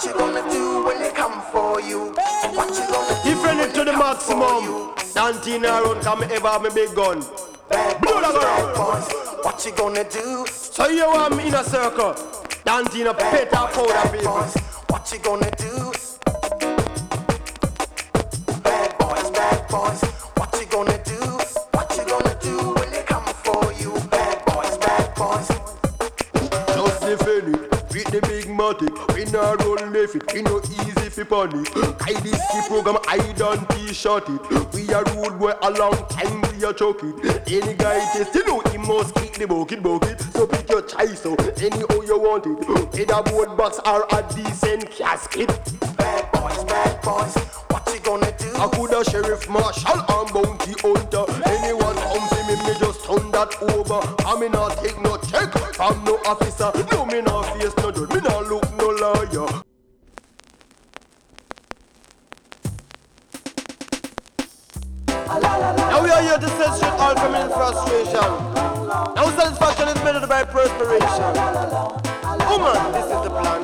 What you gonna do when they come for you? What you gonna do? Defend it to the maximum. Dantina around, come ever have me big gun. Bad boys. What you gonna do? So you want me in a circle. Dantina pet up powder people. What you gonna do? Bad boys. What you gonna do? What you gonna do when they come for you? Bad boys. Just defend it. With the big matic, we no run left it, we no easy fi panic. I this the program, I done t-shirt it. We a rude boy a long time, we a chuck it. Any guy test, you know he must kick the bucket. So pick your choice, so anyhow you want it. In a board box or a decent casket. Bad boys, what you gonna do? I coulda sheriff marshal and bounty hunter. Anyone come to me just turn that over. I me not take no check from no officer. No me not face no judge, me not look no lawyer. Now we are here to set straight all feminine frustration. Now satisfaction is measured by perspiration. Woman, this is the plan.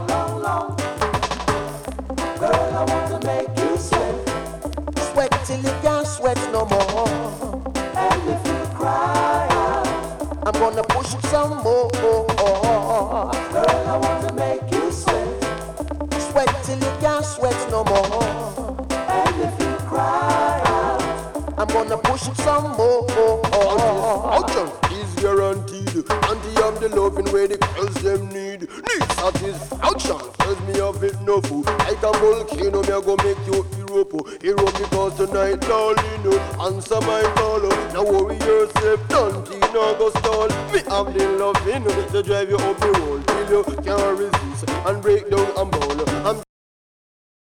Girl, I want to make you sweat. Sweat till you can't sweat no more. And if you cry out, I'm gonna push it some more. Girl, I want to make you sweat. Sweat till you can't sweat no more. And if you cry out, I'm gonna push it some more. Action is guaranteed. Auntie, I'm the loving way the girls them need. Satisfaction tells me of it no fool. Like a volcano, me I go make you hero because tonight, darling, answer my call. Now worry yourself, Auntie, now go stall. Me have the loving to drive you up the wall till you can't resist and break down and ball.